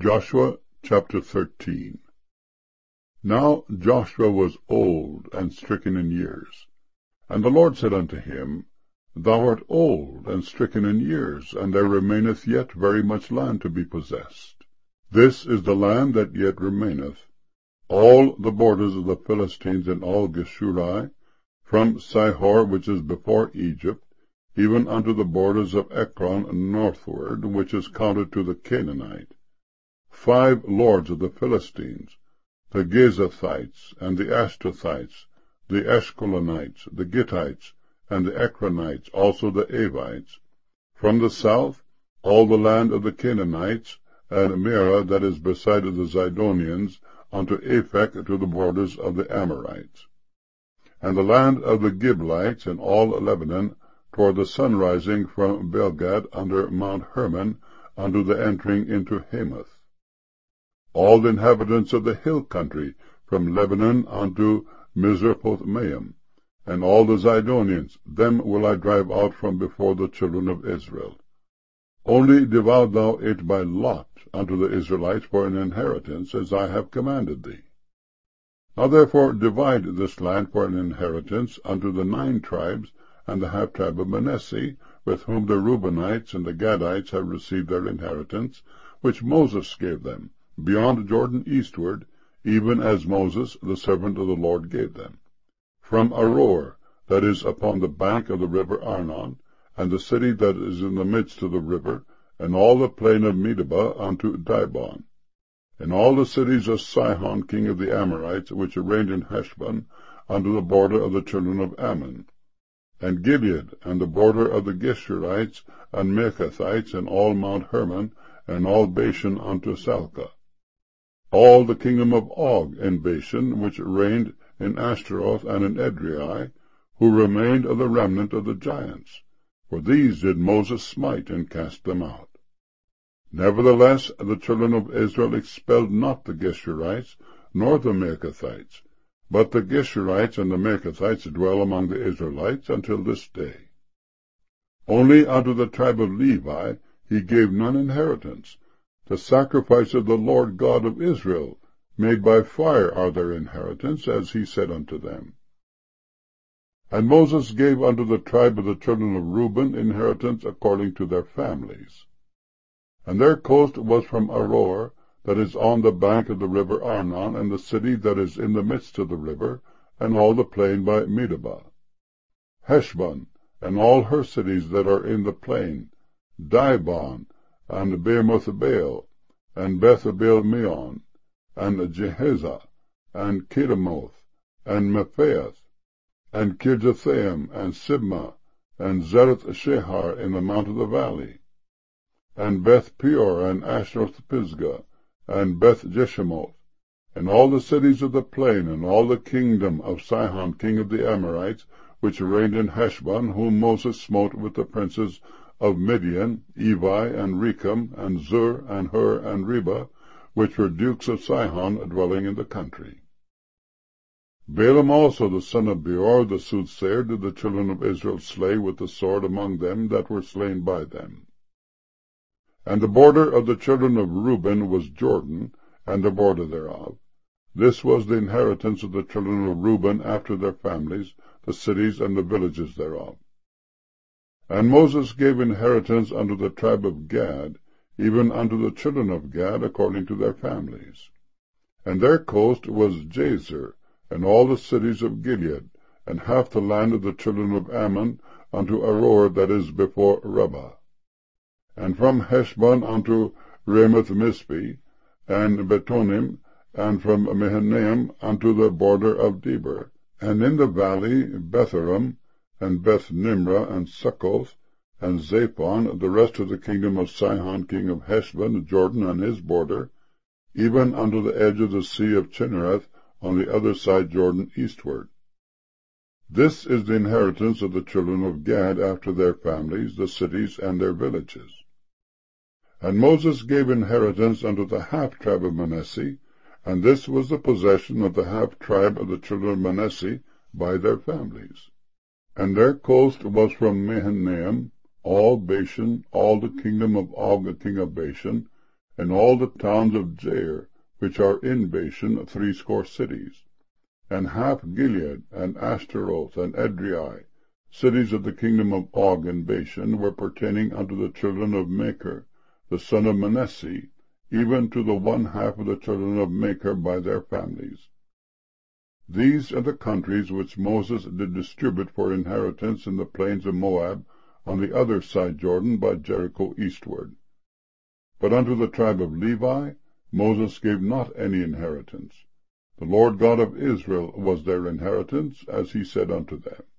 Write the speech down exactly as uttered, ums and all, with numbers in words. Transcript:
Joshua chapter thirteen. Now Joshua was old and stricken in years. And the Lord said unto him, Thou art old and stricken in years, and there remaineth yet very much land to be possessed. This is the land that yet remaineth, all the borders of the Philistines and all Geshuri, from Sihor, which is before Egypt, even unto the borders of Ekron northward, which is counted to the Canaanite. Five lords of the Philistines, the Gezathites, and the Ashtothites, the Eshkolonites, the Gittites, and the Ekronites, also the Avites. From the south, all the land of the Canaanites, and Mearah that is beside of the Zidonians, unto Aphek to the borders of the Amorites. And the land of the Giblites, and all Lebanon, toward the sun rising from Belgad under Mount Hermon, unto the entering into Hamath. All the inhabitants of the hill country, from Lebanon unto Misrephoth-maim, and all the Zidonians, them will I drive out from before the children of Israel. Only divide thou it by lot unto the Israelites for an inheritance, as I have commanded thee. Now therefore divide this land for an inheritance unto the nine tribes, and the half tribe of Manasseh, with whom the Reubenites and the Gadites have received their inheritance, which Moses gave them, beyond Jordan eastward, even as Moses the servant of the Lord gave them. From Aroer, that is upon the bank of the river Arnon, and the city that is in the midst of the river, and all the plain of Medeba unto Dibon, and all the cities of Sihon king of the Amorites, which reigned in Heshbon, unto the border of the children of Ammon, and Gilead, and the border of the Geshurites, and Mechathhites, and all Mount Hermon, and all Bashan unto Salcah. All the kingdom of Og in Bashan, which reigned in Ashtaroth and in Edrei, who remained of the remnant of the giants, for these did Moses smite and cast them out. Nevertheless the children of Israel expelled not the Geshurites, nor the Mechathhites, but the Geshurites and the Mechathhites dwell among the Israelites until this day. Only unto the tribe of Levi he gave none inheritance. The sacrifice of the Lord God of Israel, made by fire, are their inheritance, as he said unto them. And Moses gave unto the tribe of the children of Reuben inheritance according to their families. And their coast was from Aroer, that is on the bank of the river Arnon, and the city that is in the midst of the river, and all the plain by Medeba. Heshbon, and all her cities that are in the plain, Dibon, and Beermothbaal, and Beth-abel-meon, and Jehezah, and Kedemoth, and Mephaath, and Kirjathaim, and Sibmah, and Zereth-shehar in the mount of the valley, and Beth-peor, and Ashroth-pisgah, and Beth-jeshemoth, and all the cities of the plain, and all the kingdom of Sihon king of the Amorites, which reigned in Heshbon, whom Moses smote with the princes of Midian, Evi, and Rechem, and Zur, and Hur, and Reba, which were dukes of Sihon, dwelling in the country. Balaam also the son of Beor the soothsayer did the children of Israel slay with the sword among them that were slain by them. And the border of the children of Reuben was Jordan, and the border thereof. This was the inheritance of the children of Reuben after their families, the cities and the villages thereof. And Moses gave inheritance unto the tribe of Gad, even unto the children of Gad according to their families. And their coast was Jazer, and all the cities of Gilead, and half the land of the children of Ammon, unto Aroer that is before Rabbah. And from Heshbon unto Ramoth-Mizpeh, and Betonim, and from Mahanaim unto the border of Debir, and in the valley Betharam, and Beth-nimrah, and Succoth, and Zaphon, the rest of the kingdom of Sihon king of Heshbon, Jordan and his border, even unto the edge of the sea of Chinnereth, on the other side Jordan eastward. This is the inheritance of the children of Gad after their families, the cities and their villages. And Moses gave inheritance unto the half tribe of Manasseh, and this was the possession of the half tribe of the children of Manasseh by their families. And their coast was from Mahanaim, all Bashan, all the kingdom of Og king of Bashan, and all the towns of Jair, which are in Bashan, threescore cities, and half Gilead, and Ashtaroth, and Edrei, cities of the kingdom of Og in Bashan, were pertaining unto the children of Machir, the son of Manasseh, even to the one half of the children of Machir by their families. These are the countries which Moses did distribute for inheritance in the plains of Moab, on the other side Jordan, by Jericho eastward. But unto the tribe of Levi Moses gave not any inheritance. The Lord God of Israel was their inheritance, as he said unto them.